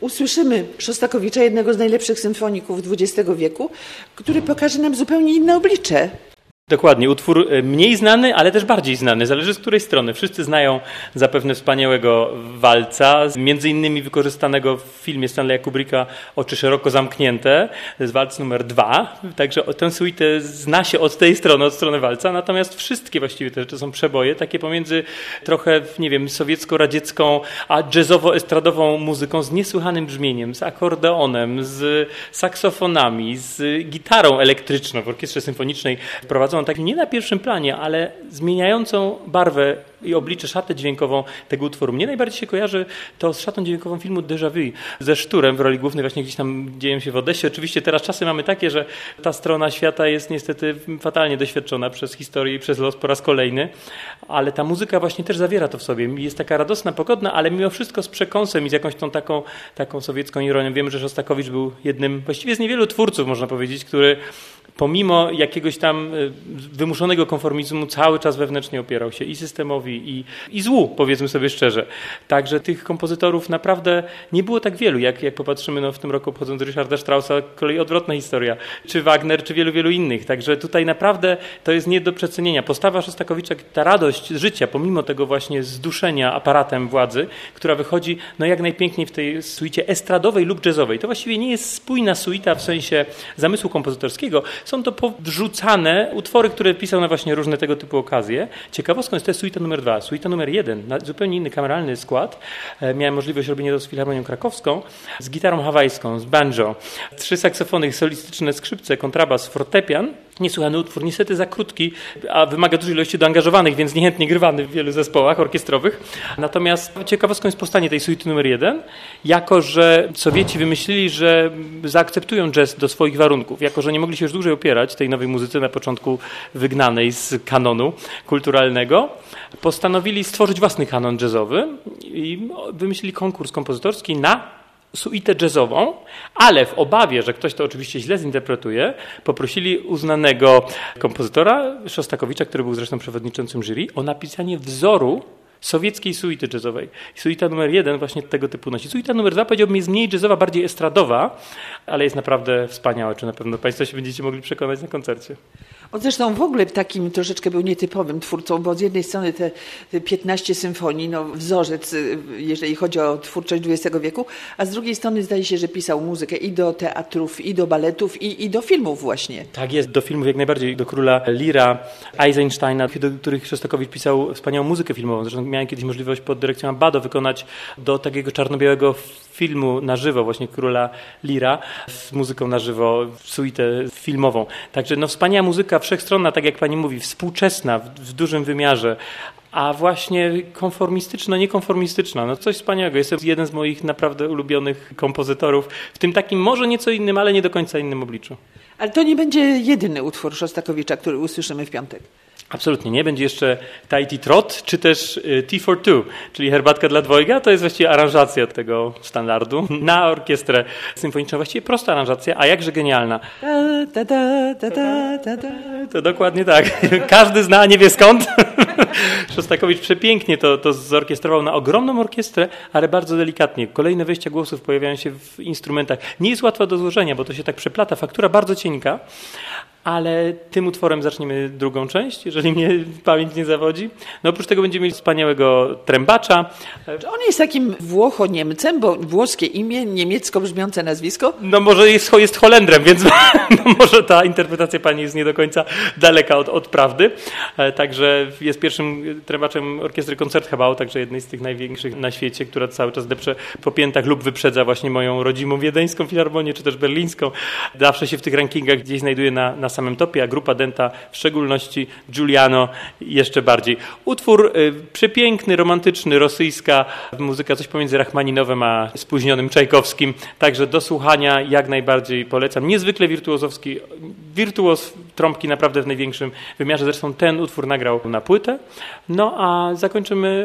usłyszymy Szostakowicza, jednego z najlepszych symfoników XX wieku, który pokaże nam zupełnie inne oblicze. Dokładnie, utwór mniej znany, ale też bardziej znany, zależy z której strony. Wszyscy znają zapewne wspaniałego walca, między innymi wykorzystanego w filmie Stanleya Kubricka Oczy szeroko zamknięte, to jest walc numer 2, także tę suitę zna się od tej strony, od strony walca, natomiast wszystkie właściwie te rzeczy są przeboje, takie pomiędzy trochę, nie wiem, sowiecko-radziecką, a jazzowo-estradową muzyką z niesłychanym brzmieniem, z akordeonem, z saksofonami, z gitarą elektryczną w orkiestrze symfonicznej wprowadzoną tak nie na pierwszym planie, ale zmieniającą barwę i oblicze, szatę dźwiękową tego utworu. Mnie najbardziej się kojarzy to z szatą dźwiękową filmu Déjà Vu, ze Szturem w roli głównej, właśnie gdzieś tam dzieją się w Odessie. Oczywiście teraz czasy mamy takie, że ta strona świata jest niestety fatalnie doświadczona przez historię i przez los po raz kolejny, ale ta muzyka właśnie też zawiera to w sobie. Jest taka radosna, pogodna, ale mimo wszystko z przekąsem i z jakąś tą taką sowiecką ironią. Wiemy, że Szostakowicz był jednym właściwie z niewielu twórców, można powiedzieć, który pomimo jakiegoś tam wymuszonego konformizmu cały czas wewnętrznie opierał się i systemowi, i złu, powiedzmy sobie szczerze. Także tych kompozytorów naprawdę nie było tak wielu, jak popatrzymy w tym roku obchodząc Ryszarda Straussa, kolei odwrotna historia, czy Wagner, czy wielu, wielu innych. Także tutaj naprawdę to jest nie do przecenienia. Postawa Szostakowicza, ta radość życia, pomimo tego właśnie zduszenia aparatem władzy, która wychodzi jak najpiękniej w tej suicie estradowej lub jazzowej. To właściwie nie jest spójna suita w sensie zamysłu kompozytorskiego. Są to podrzucane utwory, które pisał na właśnie różne tego typu okazje. Ciekawostką jest to suita numer 2. Suita numer 1, na zupełnie inny kameralny skład. Miałem możliwość robienia to z Filharmonią Krakowską, z gitarą hawajską, z banjo, 3 saksofony, solistyczne skrzypce, kontrabas, fortepian. Niesłychany utwór, niestety za krótki, a wymaga dużej ilości doangażowanych, więc niechętnie grywany w wielu zespołach orkiestrowych. Natomiast ciekawostką jest powstanie tej suity numer 1, jako że Sowieci wymyślili, że zaakceptują jazz do swoich warunków, jako że nie mogli się już dłużej opierać tej nowej muzyce, na początku wygnanej z kanonu kulturalnego, postanowili stworzyć własny kanon jazzowy i wymyślili konkurs kompozytorski na suitę jazzową, ale w obawie, że ktoś to oczywiście źle zinterpretuje, poprosili uznanego kompozytora Szostakowicza, który był zresztą przewodniczącym jury, o napisanie wzoru sowieckiej suity jazzowej. Suita numer 1 właśnie tego typu nosi. Suita numer 2 powiedziałbym jest mniej jazzowa, bardziej estradowa, ale jest naprawdę wspaniała, czy na pewno Państwo się będziecie mogli przekonać na koncercie. On zresztą w ogóle takim troszeczkę był nietypowym twórcą, bo z jednej strony te 15 symfonii, wzorzec, jeżeli chodzi o twórczość XX wieku, a z drugiej strony zdaje się, że pisał muzykę i do teatrów, i do baletów, i do filmów właśnie. Tak jest, do filmów jak najbardziej, do Króla Lira, Eisensteina, do których Szostakowicz pisał wspaniałą muzykę filmową. Zresztą miałem kiedyś możliwość pod dyrekcją Abbado wykonać do takiego czarno-białego filmu na żywo, właśnie Króla Lira, z muzyką na żywo, suitę filmową. Także wspaniała muzyka, wszechstronna, tak jak pani mówi, współczesna, w dużym wymiarze, a właśnie konformistyczno-niekonformistyczna. Coś wspaniałego. Jest to jeden z moich naprawdę ulubionych kompozytorów, w tym takim może nieco innym, ale nie do końca innym obliczu. Ale to nie będzie jedyny utwór Szostakowicza, który usłyszymy w piątek. Absolutnie nie. Będzie jeszcze Tighty Trot, czy też Tea for Two, czyli herbatka dla dwojga. To jest właściwie aranżacja tego standardu na orkiestrę symfoniczną. Właściwie prosta aranżacja, a jakże genialna. To dokładnie tak. Każdy zna, a nie wie skąd. Szostakowicz przepięknie to zorkiestrował na ogromną orkiestrę, ale bardzo delikatnie. Kolejne wejścia głosów pojawiają się w instrumentach. Nie jest łatwa do złożenia, bo to się tak przeplata. Faktura bardzo cienka. Ale tym utworem zaczniemy drugą część, jeżeli mnie pamięć nie zawodzi. Oprócz tego będziemy mieli wspaniałego trębacza. On jest takim Włocho-Niemcem, bo włoskie imię, niemiecko brzmiące nazwisko. Może jest Holendrem, więc może ta interpretacja pani jest nie do końca daleka od prawdy. Także jest pierwszym trębaczem orkiestry Koncertgebouw, także jednej z tych największych na świecie, która cały czas depcze po piętach lub wyprzedza właśnie moją rodzimą wiedeńską filharmonię, czy też berlińską. Zawsze się w tych rankingach gdzieś znajduje na samym topie, a grupa Denta w szczególności, Giuliano jeszcze bardziej. Utwór przepiękny, romantyczny, rosyjska muzyka, coś pomiędzy Rachmaninowem a spóźnionym Czajkowskim, także do słuchania jak najbardziej polecam. Niezwykle wirtuozowski, wirtuoz trąbki naprawdę w największym wymiarze, zresztą ten utwór nagrał na płytę. A zakończymy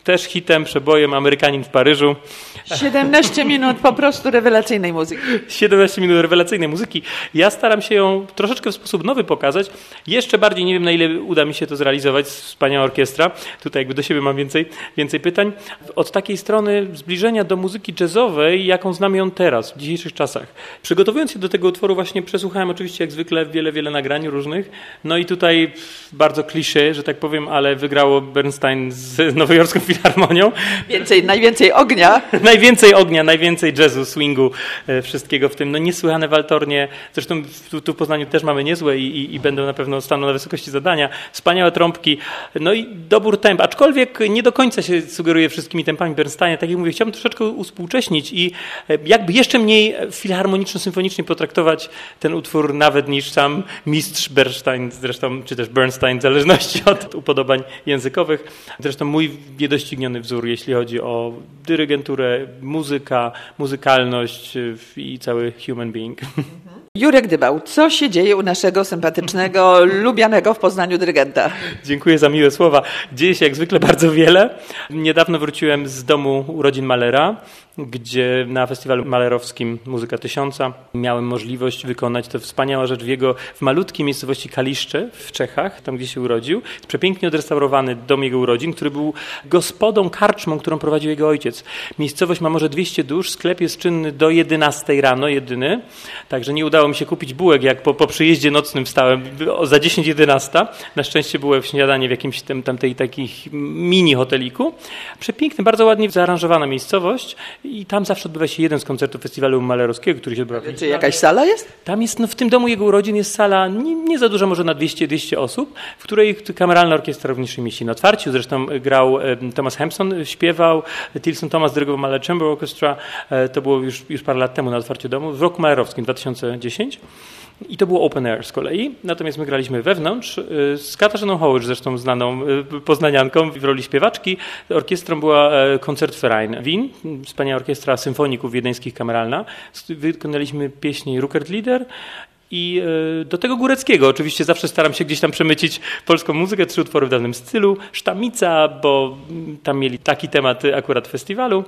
też hitem, przebojem Amerykanin w Paryżu. 17 minut po prostu rewelacyjnej muzyki. 17 minut rewelacyjnej muzyki. Ja staram się ją troszeczkę w sposób nowy pokazać. Jeszcze bardziej nie wiem, na ile uda mi się to zrealizować. Wspaniała orkiestra. Tutaj jakby do siebie mam więcej pytań. Od takiej strony zbliżenia do muzyki jazzowej, jaką znam ją teraz, w dzisiejszych czasach. Przygotowując się do tego utworu właśnie przesłuchałem oczywiście jak zwykle wiele nagrań różnych. No i tutaj bardzo kliszé, że tak powiem, ale wygrało Bernstein z Nowojorską Filharmonią. Najwięcej ognia. Najwięcej ognia, najwięcej jazzu, swingu, wszystkiego w tym. No niesłychane waltornie. Zresztą tu w Poznaniu też mamy niezłe i będą na pewno staną na wysokości zadania. Wspaniałe trąbki. No i dobór temp. Aczkolwiek nie do końca się sugeruje wszystkimi tempami Bernsteina. Tak jak mówię, chciałbym troszeczkę uspółcześnić i jakby jeszcze mniej filharmoniczno-symfonicznie potraktować ten utwór nawet niż sam mistrz Bernstein, zresztą, czy też Bernstein, w zależności od upodobań językowych. Zresztą mój niedościgniony wzór, jeśli chodzi o dyrygenturę, muzykalność i cały human being. Jurek Dybał, co się dzieje u naszego sympatycznego, lubianego w Poznaniu dyrygenta? Dziękuję za miłe słowa. Dzieje się jak zwykle bardzo wiele. Niedawno wróciłem z domu urodzin malera, gdzie na festiwalu malerowskim Muzyka Tysiąca miałem możliwość wykonać tę wspaniałą rzecz w malutkiej miejscowości Kaliszcze w Czechach, tam gdzie się urodził. Przepięknie odrestaurowany dom jego urodzin, który był gospodą, karczmą, którą prowadził jego ojciec. Miejscowość ma może 200 dusz, sklep jest czynny do 11 rano, jedyny. Także nie udało mi się kupić bułek, jak po przyjeździe nocnym wstałem za 10-11. Na szczęście byłem w śniadanie w jakimś tamtej takich mini hoteliku. Przepiękny, bardzo ładnie zaaranżowana miejscowość. I tam zawsze odbywa się jeden z koncertów festiwalu malerowskiego, który się odbywa. Czy jakaś sala jest? Tam jest, w tym domu jego urodzin jest sala nie za duża, może na 200 osób, w której kameralna orkiestra również się mieści. Na otwarciu zresztą grał Thomas Hampson, śpiewał, Tilson Thomas dyrygował Mahler Chamber Orchestra. To było już parę lat temu na otwarciu domu, w roku malerowskim, 2010. I to było open air z kolei. Natomiast my graliśmy wewnątrz z Katarzyną Hołycz, zresztą znaną poznanianką w roli śpiewaczki. Orkiestrą była Koncertverein Wien, wspaniała orkiestra symfoników wiedeńskich kameralna. Wykonaliśmy pieśni Ruckert-Lieder i do tego Góreckiego. Oczywiście zawsze staram się gdzieś tam przemycić polską muzykę, 3 utwory w danym stylu. Sztamica, bo tam mieli taki temat akurat festiwalu.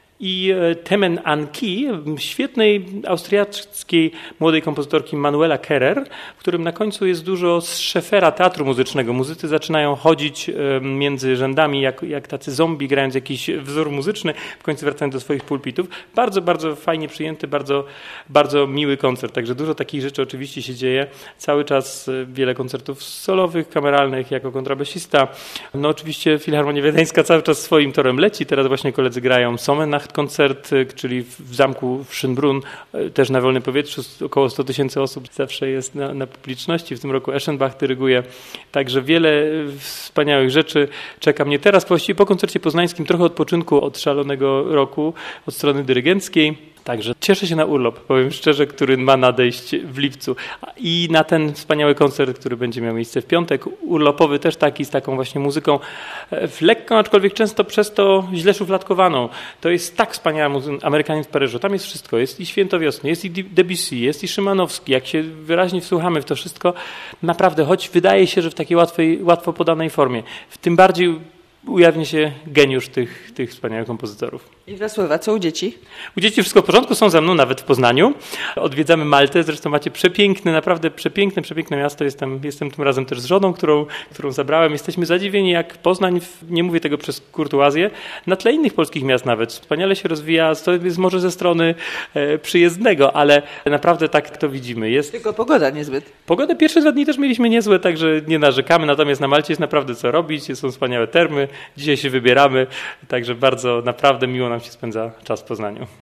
I Temen Anki, świetnej austriackiej młodej kompozytorki Manuela Kerrer, w którym na końcu jest dużo z Scheffera teatru muzycznego. Muzycy zaczynają chodzić między rzędami jak tacy zombie, grając jakiś wzór muzyczny, w końcu wracają do swoich pulpitów. Bardzo, bardzo fajnie przyjęty, bardzo, bardzo miły koncert. Także dużo takich rzeczy oczywiście się dzieje. Cały czas wiele koncertów solowych, kameralnych jako kontrabasista. No oczywiście Filharmonia Wiedeńska cały czas swoim torem leci. Teraz właśnie koledzy grają Sommernacht koncert, czyli w zamku w Schönbrunn, też na wolnym powietrzu, około 100 000 osób zawsze jest na publiczności. W tym roku Eschenbach dyryguje. Także wiele wspaniałych rzeczy czeka mnie teraz. Właściwie po koncercie poznańskim trochę odpoczynku od szalonego roku, od strony dyrygenckiej. Także cieszę się na urlop, powiem szczerze, który ma nadejść w lipcu. I na ten wspaniały koncert, który będzie miał miejsce w piątek, urlopowy też taki, z taką właśnie muzyką lekką, aczkolwiek często przez to źle szufladkowaną. To jest tak wspaniała muzyka, Amerykanin w Paryżu. Tam jest wszystko. Jest i Święto Wiosny, jest i Debussy, jest i Szymanowski. Jak się wyraźnie wsłuchamy w to wszystko, naprawdę, choć wydaje się, że w takiej łatwo podanej formie. W tym bardziej ujawni się geniusz tych wspaniałych kompozytorów. I Wrocława, co u dzieci? U dzieci wszystko w porządku, są ze mną nawet w Poznaniu. Odwiedzamy Maltę, zresztą macie przepiękny, naprawdę przepiękne miasto. Jestem tym razem też z żoną, którą zabrałem. Jesteśmy zadziwieni, jak Poznań, nie mówię tego przez kurtuazję, na tle innych polskich miast nawet. Wspaniale się rozwija, to jest może ze strony przyjezdnego, ale naprawdę tak to widzimy. Tylko pogoda niezbyt. Pogodę pierwsze 2 dni też mieliśmy niezłe, także nie narzekamy, natomiast na Malcie jest naprawdę co robić, są wspaniałe termy. Dzisiaj się wybieramy, także bardzo naprawdę miło nam się spędza czas w Poznaniu.